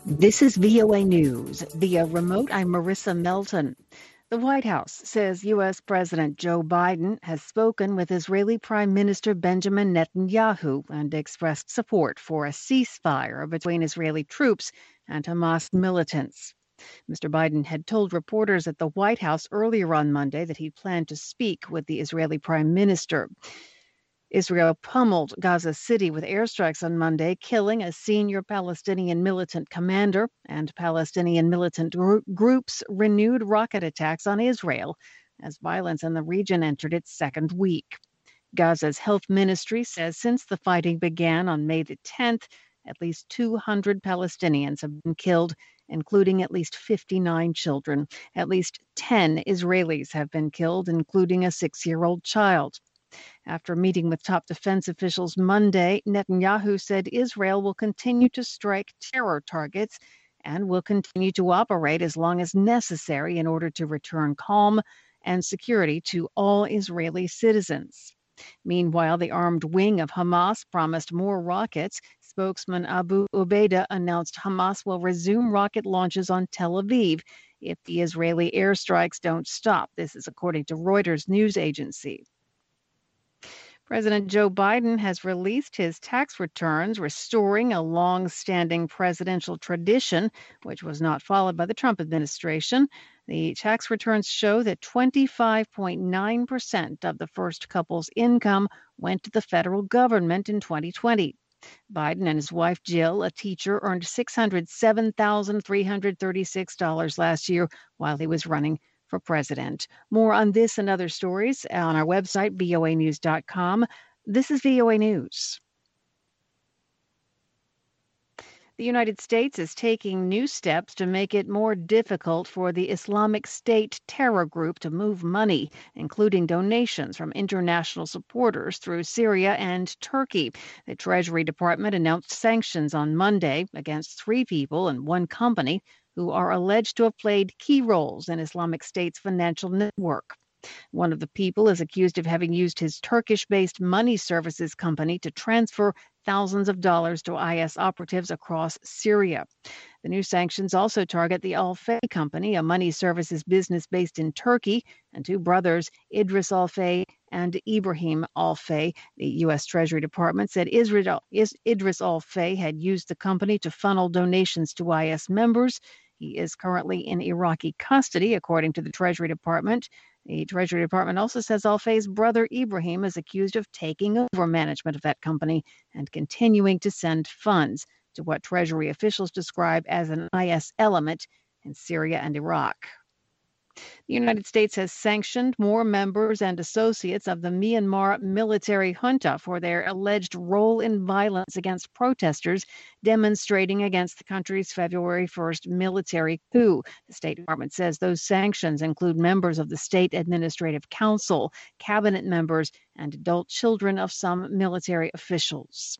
This is VOA News. Via remote, I'm Marissa Melton. The White House says U.S. President Joe Biden has spoken with Israeli Prime Minister Benjamin Netanyahu and expressed support for a ceasefire between Israeli troops and Hamas militants. Mr. Biden had told reporters at the White House earlier on Monday that he planned to speak with the Israeli Prime Minister. Israel pummeled Gaza City with airstrikes on Monday, killing a senior Palestinian militant commander, and Palestinian militant groups renewed rocket attacks on Israel as violence in the region entered its second week. Gaza's health ministry says since the fighting began on May the 10th, at least 200 Palestinians have been killed, including at least 59 children. At least 10 Israelis have been killed, including a 6-year-old child. After meeting with top defense officials Monday, Netanyahu said Israel will continue to strike terror targets and will continue to operate as long as necessary in order to return calm and security to all Israeli citizens. Meanwhile, the armed wing of Hamas promised more rockets. Spokesman Abu Ubaidah announced Hamas will resume rocket launches on Tel Aviv if the Israeli airstrikes don't stop. This is according to Reuters news agency. President Joe Biden has released his tax returns, restoring a long-standing presidential tradition, which was not followed by the Trump administration. The tax returns show that 25.9% of the first couple's income went to the federal government in 2020. Biden and his wife Jill, a teacher, earned $607,336 last year while he was running for president. More on this and other stories on our website, voanews.com. This is VOA News. The United States is taking new steps to make it more difficult for the Islamic State terror group to move money, including donations from international supporters through Syria and Turkey. The Treasury Department announced sanctions on Monday against 3 people and 1 company who are alleged to have played key roles in Islamic State's financial network. One of the people is accused of having used his Turkish-based money services company to transfer thousands of dollars to IS operatives across Syria. The new sanctions also target the Al-Fay Company, a money services business based in Turkey, and 2 brothers, Idris Al-Fay and Ibrahim Al-Fay. The U.S. Treasury Department said Idris Al-Fay had used the company to funnel donations to IS members. He is currently in Iraqi custody, according to the Treasury Department. The Treasury Department also says Al-Fay's brother Ibrahim is accused of taking over management of that company and continuing to send funds to what Treasury officials describe as an IS element in Syria and Iraq. The United States has sanctioned more members and associates of the Myanmar military junta for their alleged role in violence against protesters demonstrating against the country's February 1st military coup. The State Department says those sanctions include members of the State Administrative Council, cabinet members, and adult children of some military officials.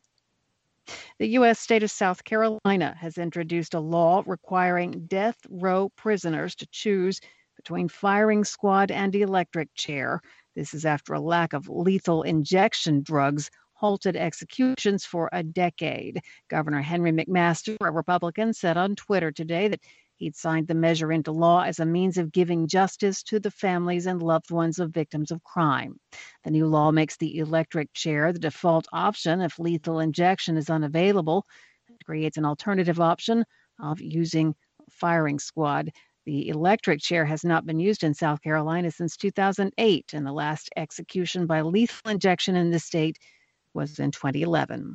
The U.S. state of South Carolina has introduced a law requiring death row prisoners to choose between firing squad and electric chair. This is after a lack of lethal injection drugs halted executions for a decade. Governor Henry McMaster, a Republican, said on Twitter today that he'd signed the measure into law as a means of giving justice to the families and loved ones of victims of crime. The new law makes the electric chair the default option if lethal injection is unavailable. It creates an alternative option of using firing squad. The electric chair has not been used in South Carolina since 2008, and the last execution by lethal injection in the state was in 2011.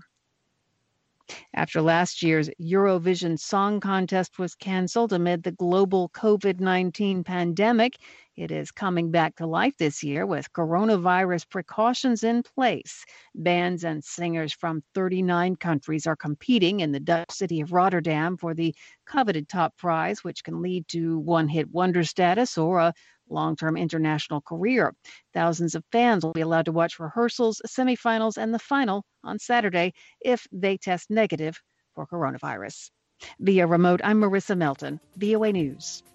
After last year's Eurovision Song Contest was canceled amid the global COVID-19 pandemic, it is coming back to life this year with coronavirus precautions in place. Bands and singers from 39 countries are competing in the Dutch city of Rotterdam for the coveted top prize, which can lead to one-hit wonder status or a long-term international career. Thousands of fans will be allowed to watch rehearsals, semifinals, and the final on Saturday if they test negative for coronavirus. Via remote, I'm Marissa Melton, VOA News.